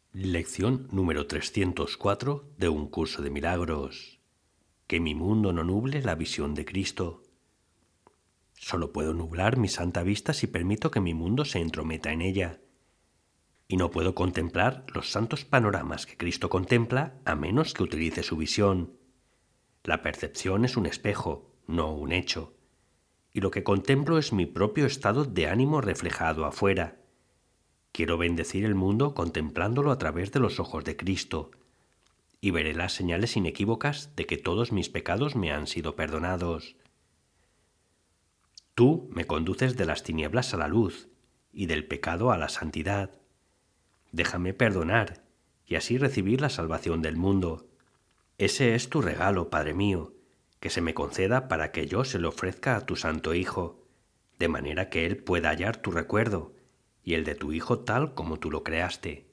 Lección número 304 de un curso de milagros. Que mi mundo no nuble la visión de Cristo. Solo puedo nublar mi santa vista si permito que mi mundo se entrometa en ella. Y no puedo contemplar los santos panoramas que Cristo contempla a menos que utilice su visión. La percepción es un espejo, no un hecho. Y lo que contemplo es mi propio estado de ánimo reflejado afuera. Quiero bendecir el mundo contemplándolo a través de los ojos de Cristo, y veré las señales inequívocas de que todos mis pecados me han sido perdonados. Tú me conduces de las tinieblas a la luz, y del pecado a la santidad. Déjame perdonar, y así recibir la salvación del mundo. Ese es tu regalo, Padre mío, que se me conceda para que yo se lo ofrezca a tu Santo Hijo, de manera que Él pueda hallar tu recuerdo, y el de tu Hijo tal como tú lo creaste.